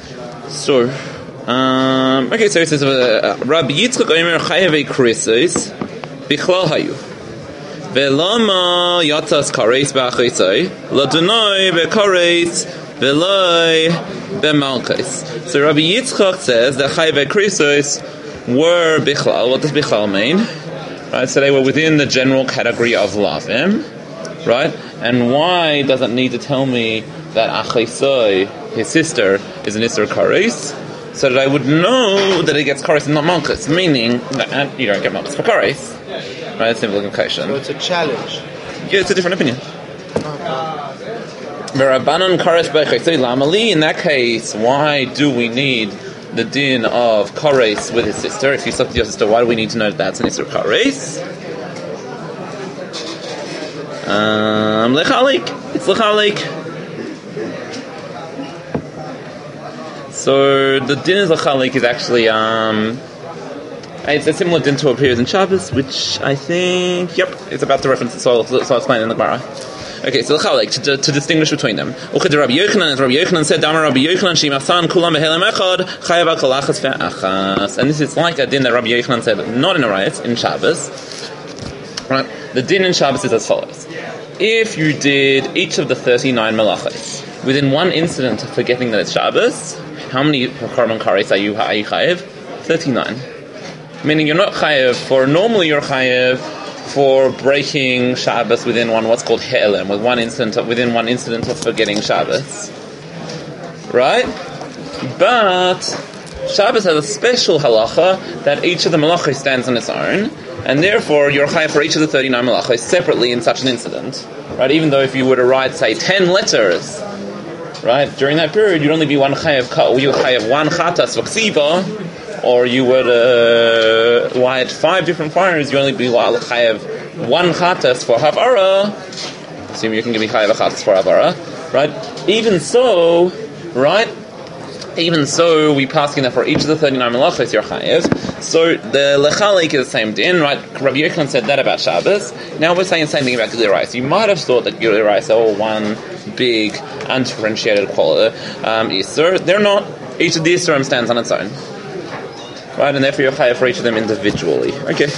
So, okay, so it says, Rabbi Yitzchak Omer Chayavei Krisos Bichlal Hayu Velama Yatas Kares Ba'achesai Ladunoi Bekares Veloi Bemalkes. So Rabbi Yitzchak says that Chayavei Krisos were Bichlal. What does Bichlal mean? Right, so they were within the general category of Lavim, right? And why does it need to tell me that Achesai, his sister, is an Isser Kares? So that I would know that it gets Kares and not Malchus, meaning that you don't get Malchus for Kares. Right, simple implication. So it's a challenge. Yeah, it's a different opinion. Rabbanan Kares Bechesai Lamali. In that case, why do we need the din of Kares with his sister? If you slept with your sister, why do we need to know that that's an Isser Kares? Lechalik. It's Lechalik. So the din is Lechalik is actually it's a similar din to appears in Shabbos, which I think it's about to reference it, so I'll explain it in the Gemara. Okay, so Lechalik, to distinguish between them. Uchad Rabbi Yochanan, as Rabbi Yochanan said, Damar Rabbi Yochanan, Shimasan Kulam Behelem Echad, Chayav Kalachas Ve'achas. And this is like a din that Rabbi Yochanan said, not in a riot, in Shabbos. Right? The din in Shabbos is as follows. If you did each of the 39 malachos within one incident of forgetting that it's Shabbos, how many Korban Kares are you chayev? 39. Meaning you're not chayev for, normally you're chayev for breaking Shabbos within what's called he'elim, within one incident of forgetting Shabbos. Right? But Shabbos has a special halacha that each of the malachos stands on its own, and therefore you're chayav for each of the 39 malachos separately in such an incident. Right? Even though if you were to write, say, 10 letters, right, during that period, you'd only be one chayav one chatas v'ksiva, or you would light 5 different fires, you only be chayav one chatas for havara. Assume you can give me chayav a chatas for havara, right? Even so, we pass in that for each of the 39 malachos you're chayav. So the lechalik is the same din, right? Rabbi Yochanan said that about Shabbos. Now we're saying the same thing about Gilui Arayos. You might have thought that Gilui Arayos are all one big, undifferentiated quality. Isser, they're not. Each of the Isserim stands on its own, right? And therefore you're chayav for each of them individually. Okay.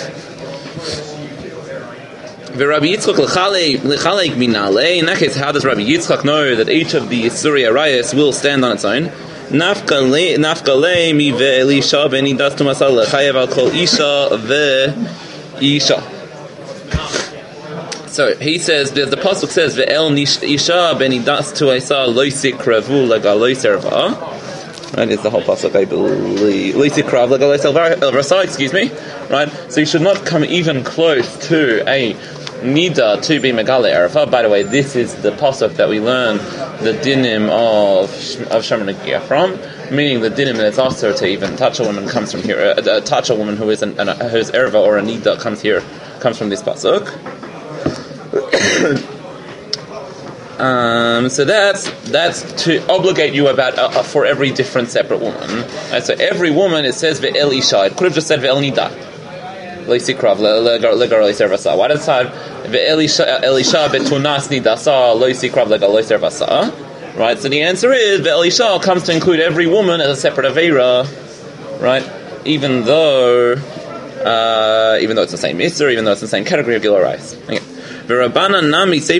Rabbi Yitzchak lechalek minale. In that case, how does Rabbi Yitzchak know that each of the Isuri Arayos will stand on its own? Nafkale mi ve'elisha beni das tu masal lechayev al kol isha ve'isha. So he says, the pasuk says, ve'el isha beni das tu esa loisik ravu legalo serva. Right, it's the whole pasuk, I believe. Loisik rav legalo serva, excuse me. Right, so you should not come even close to a nida to be megale erva. By the way, this is the pasuk that we learn the dinim of Shemar Negiah from, meaning the dinim that it's also to even touch a woman comes from here. Touch a woman who is whose erva or a nida comes from this pasuk. So that's to obligate you about for every different separate woman. Right, so every woman, it says ve'el isha. It could have just said ve'el nida. Why does it say ve'elisha betunas nidasa loisikrav legalo servasa? Right. So the answer is ve'elisha comes to include every woman as a separate avera. Right. Even though it's the same Isser, even though it's the same category of Gilui Arayos. Okay. Rabbanan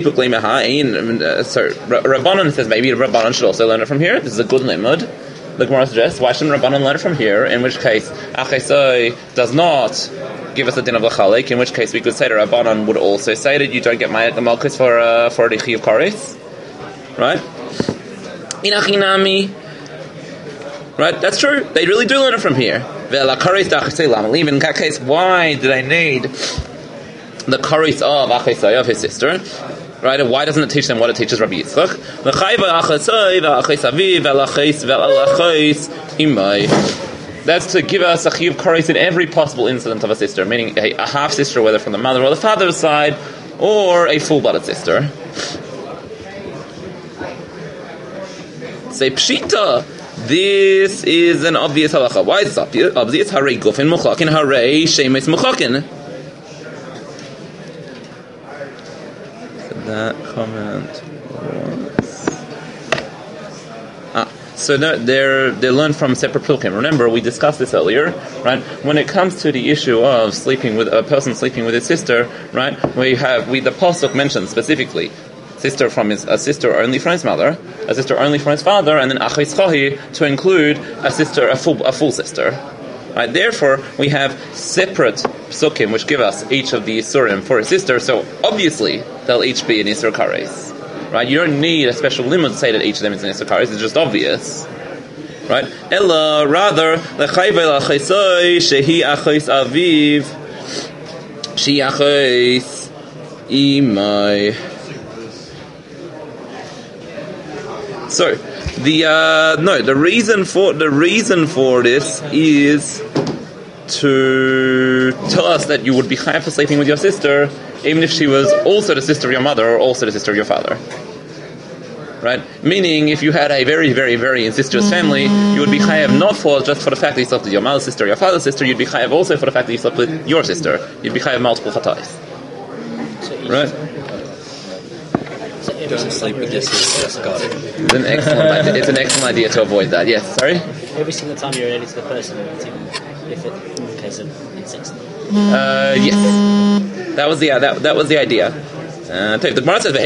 says maybe Rabbanan should also learn it from here. This is a good limud. The Gemara suggests, why shouldn't Rabbanan learn it from here? In which case, Achesai does not give us a din of lechalik. In which case, we could say that Rabbanan would also say that you don't get malchus for a dichi of kares, right? Inachinami, right? That's true. They really do learn it from here. In that case, why do they need the kares of Achesai, of his sister? Right? And why doesn't it teach them what it teaches Rabbi Yitzchak? That's to give us a chiyuv kares in every possible incident of a sister, meaning a half sister, whether from the mother or the father's side, or a full-blooded sister. Say pshita. This is an obvious halacha. Why is it obvious? Harei gufin muchakin, harei shemes muchakin. That comment was... So they're learned from separate psukim. Remember, we discussed this earlier, right? When it comes to the issue of sleeping with a person sleeping with his sister, right? The pasuk mentions specifically a sister only from his mother, a sister only from his father, and then achos chahi to include a full sister. Right? Therefore, we have separate psukim which give us each of the isurim for a sister. So obviously, they'll each be an isur kares. Right? You don't need a special limit to say that each of them is an isur kares. It's just obvious. Right? Ella rather lechayvel achosoi shehi achos aviv shehi achos imai. So the reason for this is to tell us that you would be chayav for sleeping with your sister, even if she was also the sister of your mother or also the sister of your father. Right? Meaning, if you had a very, very, very incestuous family, you would be chayav not just for the fact that you slept with your mother's sister or your father's sister, you'd be chayav also for the fact that you slept with your sister. You'd be chayav multiple chatais. Right? Don't sleep with your sister. Got it. It's an excellent idea to avoid that. Yes, sorry? Every single time you're related to the person, if it, in the case of incest. Yes. That was the idea. The Gemara says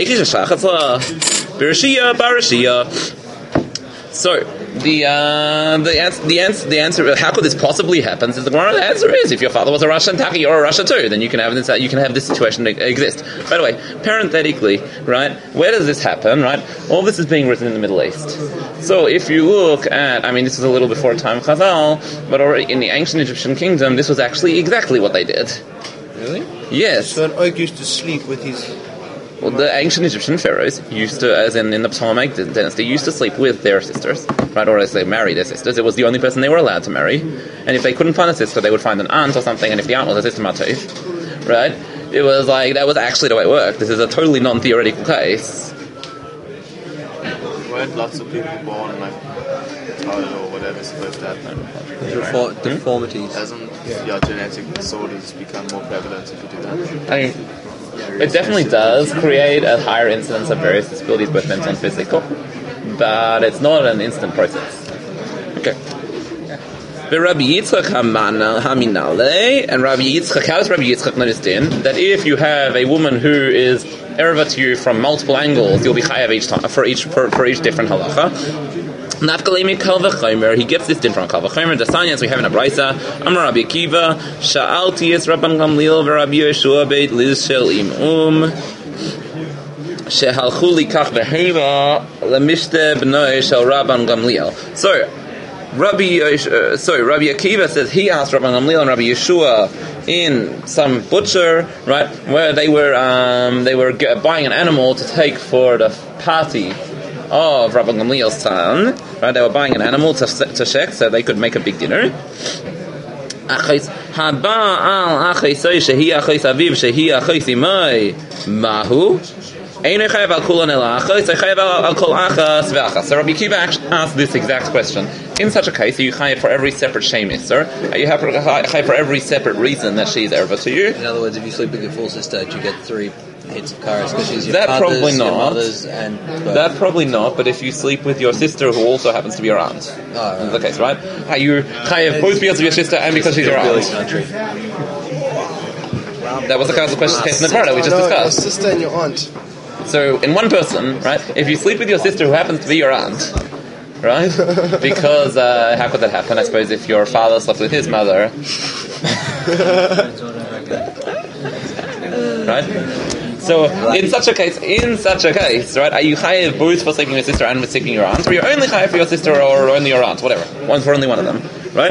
Barashia. So the answer, how could this possibly happen? Says the Gemara, the answer is if your father was a Rasha and Taki, you're a Rasha too, then you can have this situation exist. By the way, parenthetically, right, where does this happen, right? All this is being written in the Middle East. So if you look at, this is a little before time of Chazal, but already in the ancient Egyptian kingdom, this was actually exactly what they did. Really? Yes. So an oak used to sleep with his... Well, the ancient Egyptian pharaohs used to, as in the Ptolemaic dynasty, used to sleep with their sisters, right? Or as they marry their sisters. It was the only person they were allowed to marry. And if they couldn't find a sister, they would find an aunt or something, and if the aunt was a sister Matov, right? It was like, that was actually the way it worked. This is a totally non-theoretical case. Weren't lots of people born like retarded or whatever is supposed to happen? Deformities. Doesn't your genetic disorders become more prevalent if you do that? It definitely does create a higher incidence of various disabilities, both mental and physical, but it's not an instant process. Okay. Rabbi Yitzchak Haminale, and Rabbi Yitzchak, how does Rabbi Yitzchak understand that if you have a woman who is erva to you from multiple angles, you'll be chayav each time for each different halacha? Nafkalemi kal v'chomer. He gets this din from kal v'chomer. The sanyas we have in a brisa. Amar Rabbi Akiva, Sha'alti es Rabban Gamliel v'Rabbi Yeshua beit liz shel imum shehalchu likach v'hema lemishte b'noi shel Rabban Gamliel. So Rabbi Akiva says he asked Rabban Gamliel and Rabbi Yeshua in some butcher, right, where they were buying an animal to take for the party of Rabban Gamliel's son, right? They were buying an animal to shek so they could make a big dinner. Mahu. So Rabbi Akiva asked this exact question. In such a case, are you chayav for every separate shemis, sir? Are you chayav for every separate reason that she is erva to you? In other words, if you sleep with your full sister, do you get 3 hits of kares because she's your that father's, probably not. your mother's, and both? That probably not. But if you sleep with your sister, who also happens to be your aunt, that's the case, right? Are you chayav both because of your sister and because she's your aunt? That was the case in the Gemara we just discussed. Your sister and your aunt. So, in one person, right, if you sleep with your sister who happens to be your aunt, right, because, how could that happen? I suppose if your father slept with his mother, right? So, in such a case, right, are you chayav both for sleeping with your sister and for sleeping your aunt, or you're only chayav for your sister or only your aunt, whatever, one for only one of them, right?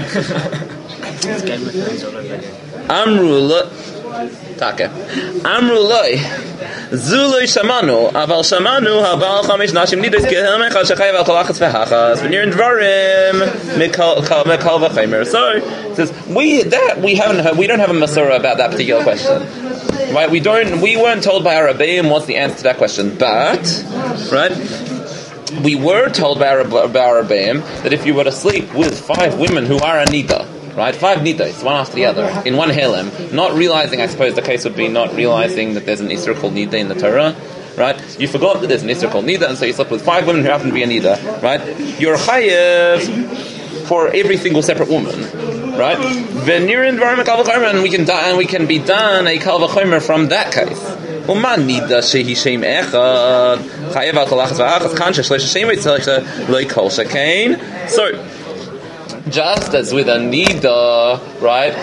Amruloi Zuloi Shamanu Aval Shamanu Habal Chamish Nashim Nidos Gehel Mechal Shechayev Al Kolachas V'Hachas V'nir Dvarim Mekal V'Chaymer. So it says we don't have a Masorah about that particular question, right? We weren't told by our Rabbeim what's the answer to that question, but right, we were told by our Rabbeim that if you were to sleep with 5 women who are Anita, right, 5 nidos, one after the other, in one helem, not realizing, I suppose the case would be not realizing that there's an Isser called Nida in the Torah, right? You forgot that there's an Isser called Nida, and so you slept with 5 women who happen to be a Nida, right? You're chayev for every single separate woman, right? V'nirin dvarim kal v'chomer, and we can be done a kal v'chomer from that case. Uman Nida shehi shem echad chayev al kolachas v'achas kan sheshlesh shem v'tzelicha loy kol shekain. So, just as with a Nida, right?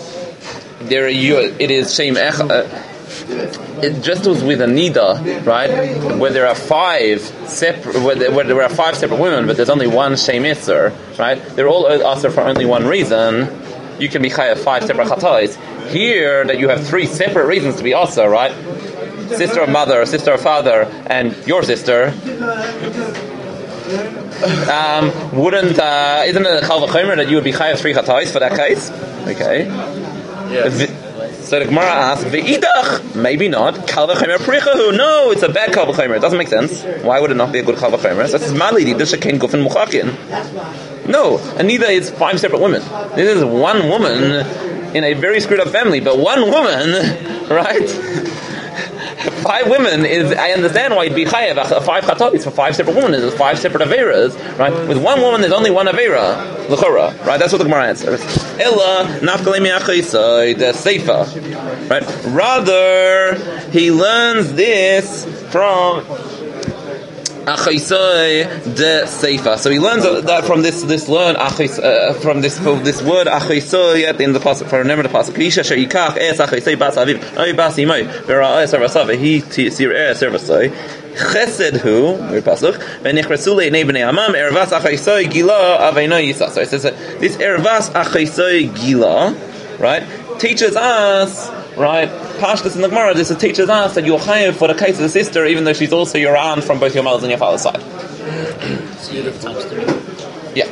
It is shem echad. It just was with a Nida, right? Where there are 5 separate women, but there's only one Shem Isser, right? They're all Asr for only one reason. You can be chayav 5 separate chatais. Here, that you have 3 separate reasons to be Asr, right? Sister of mother, sister of father, and your sister. Isn't it a Chal v'chomer that you would be chayav 3 chatais for that case? Okay. Yes. So the Gemara asks, "Ve'idach, maybe not. Kal v'chomer prichahu. No, it's a bad kal v'chomer. It doesn't make sense. Why would it not be a good kal v'chomer? So this is malidi d'shekein gufen muchakin. No, Anida is 5 separate women. This is one woman in a very screwed up family, but one woman, right? 5 women is, I understand why it'd be chayev 5 chatos for 5 separate women. There's 5 separate averas, right? With one woman, there's only one avera, l'chora, right? That's what the Gemara answers. Ella nafkalei mi'achaisai the seifa, right? Rather, he learns this from Achaisai de Seifa. So he learns that from this word Achaisai at the end of the pasuk. Remember the pasuk. Isha sheikach es Achaisai bas aviv ay bas imay vera es arvasav he sir es arvasai chesed hu pasuk v'nichrasu le'nei bnei amam ervas Achaisai gila aveinai yisa. So it says that this ervas Achaisai gila, right, teaches us, right, Pashtus in the Gemara, this teaches us that you're chayav for the case of the sister, even though she's also your aunt from both your mother's and your father's side. So you'd have times 3. Yeah.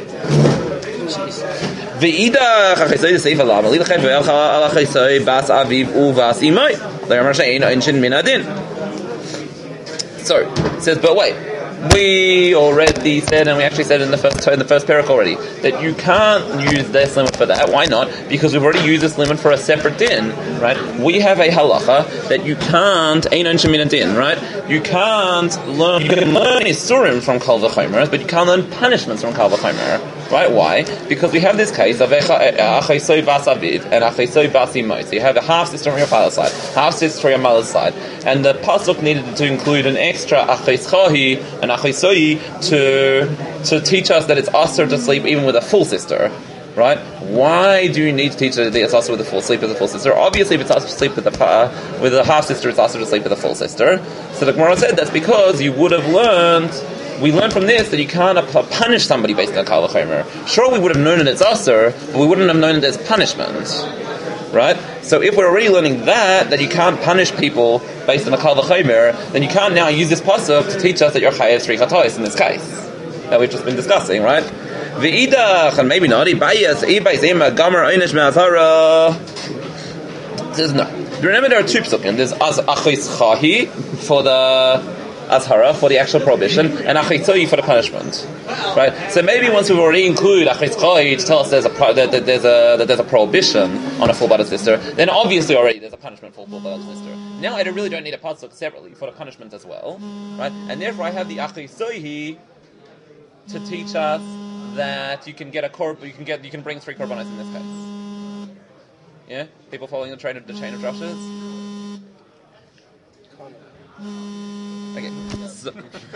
Ve'ida chachesoi d'seifa lama li'lechet ve'el al chachesoi bas aviv uvas imay le'amar she'ein einshin min adin. So it says, but wait. We already said, and we actually said in the first parak already, that you can't use this limit for that. Why not? Because we've already used this limit for a separate din, right? We have a halacha that you can't einon shemin din, right? You can learn isurim from kal v'chomer, but you can't learn punishments from kal v'chomer, right? Why? Because we have this case of achaisoi bas aviv and achaisoi bas imay. So you have a half sister from your father's side, half sister from your mother's side, and the pasuk needed to include an extra achaischahi and achaisoi to teach us that it's asur to sleep even with a full sister, right? Why do you need to teach that it's asur with a full sleep with a full sister? Obviously, if it's asur to sleep with a half sister, it's asur to sleep with a full sister. So the Gemara said that's because you would have learned. We learned from this that you can't punish somebody based on kal v'chomer. Sure, we would have known it as asur, but we wouldn't have known it as punishment, right? So if we're already learning that you can't punish people based on a kal v'chomer, then you can't now use this pasuk to teach us that you're chayev 3 chatos in this case that we've just been discussing, right? V'idach, and maybe not, ibayas ima gamer einish me'azhara. Says no. Remember, there are 2 psukim. There's achis chahi for the azhara, for the actual prohibition, and achaisoi for the punishment, right? So maybe once we've already included achaisoi to tell us that there's a prohibition on a full-blooded sister, then obviously already there's a punishment for a full-blooded sister. Now I really don't need a pasuk separately for the punishment as well, right? And therefore I have the achaisoi to teach us that you can get you can bring 3 korbanos in this case. Yeah, people following the chain of drushes. Okay, so,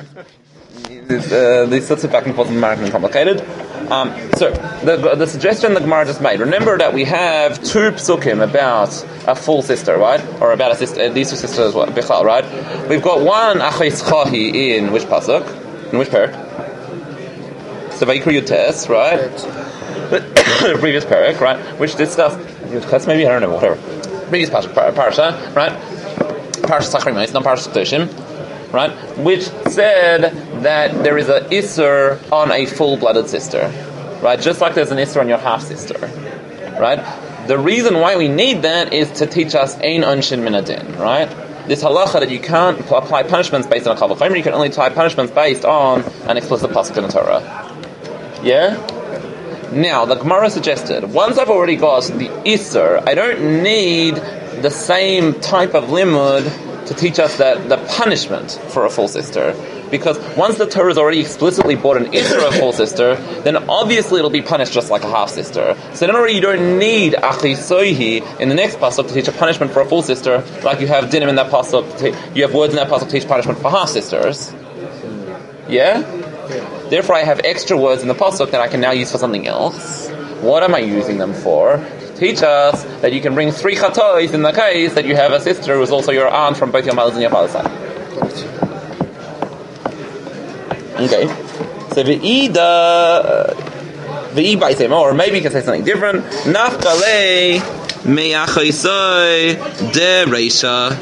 these sorts of back and forth are complicated. So the suggestion the Gemara just made. Remember that we have 2 psukim about a full sister, right? Or about a sister, these 2 sisters as well, Bichal, right? We've got one achis chahi in which pasuk? In which parak? So Vayikra Yutes, right? The previous parak, right? Which discussed maybe, I don't know, whatever. Previous parasha, right? Parasha Sachrimais, not Parasha Kedoshim, right? Which said that there is an Isser on a full-blooded sister, right? Just like there's an Isser on your half-sister, right? The reason why we need that is to teach us Ein Onshin Min Adin, right? This halacha that you can't apply punishments based on a kal v'chomer, you can only apply punishments based on an explicit pasuk in the Torah. Yeah? Now, the Gemara suggested, once I've already got the Isser, I don't need the same type of limud to teach us that the punishment for a full sister. Because once the Torah has already explicitly brought an Isra of a full sister, then obviously it'll be punished just like a half sister. So then already you don't need Achi Soihi in the next pasuk to teach a punishment for a full sister, like you have dinim in that pasuk. You have words in that pasuk to teach punishment for half sisters. Yeah? Therefore, I have extra words in the pasuk that I can now use for something else. What am I using them for? To teach us that you can bring 3 chatois in the case that you have a sister who is also your aunt from both your mother's and your father's side. Okay, so v'i by same, or maybe you can say something different. Nafkale me'achaisoi de reisha.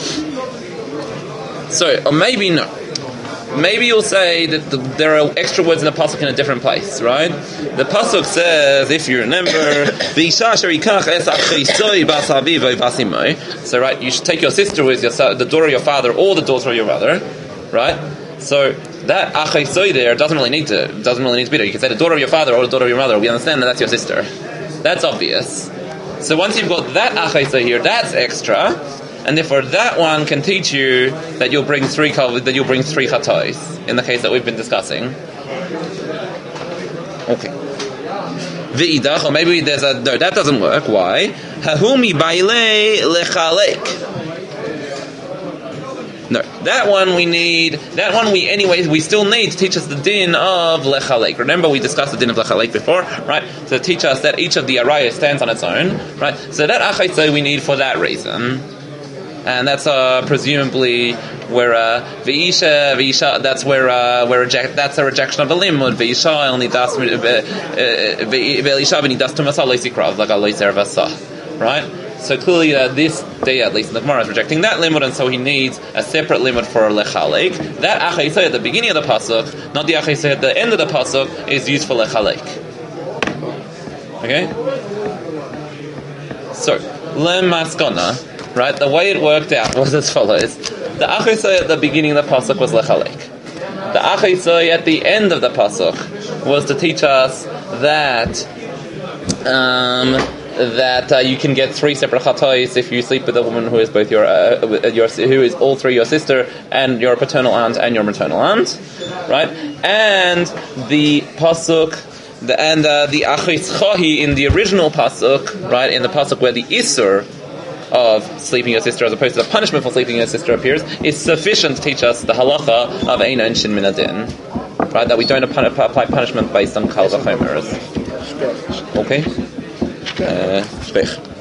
So, or maybe no. Maybe you'll say that there are extra words in the pasuk in a different place, right? The pasuk says, if you remember, so right, you should take your sister with the daughter of your father or the daughter of your mother, right? So that achaisoi there doesn't really need to be there. You can say the daughter of your father or the daughter of your mother. We understand that that's your sister. That's obvious. So once you've got that achaisoi here, that's extra, and therefore that one can teach you that you'll bring 3 chatois in the case that we've been discussing. Okay. V'idach, or maybe there's no, that doesn't work. Why? Hahumi baile lechalek. No, that one we still need to teach us the din of lechalek. Remember we discussed the din of lechalek before, right? To teach us that each of the arayos stands on its own, right? So that achaisoi we need for that reason. And that's presumably where v'isha. That's where that's a rejection of the limud. V'isha only das v'isha v'ni das tumasal leisikrav like a leiservasa, right? So clearly, this day at least in the Gemara is rejecting that limud, and so he needs a separate limud for lechalek. That achaisoi at the beginning of the pasuk, not the achaisoi at the end of the pasuk, is used for lechalek. Okay. So lemaskona. Right, the way it worked out was as follows: the achaisoi at the beginning of the pasuk was lechalek. The achaisoi at the end of the pasuk was to teach us that you can get 3 separate chatois if you sleep with a woman who is both who is all 3 your sister and your paternal aunt and your maternal aunt, right? And the pasuk. The achis chahi in the original pasuk, right, in the pasuk where the isur of sleeping your sister as opposed to the punishment for sleeping your sister appears, is sufficient to teach us the halacha of eina and shin min adin, right, that we don't apply punishment based on kal v'chomer. Okay? Shpech.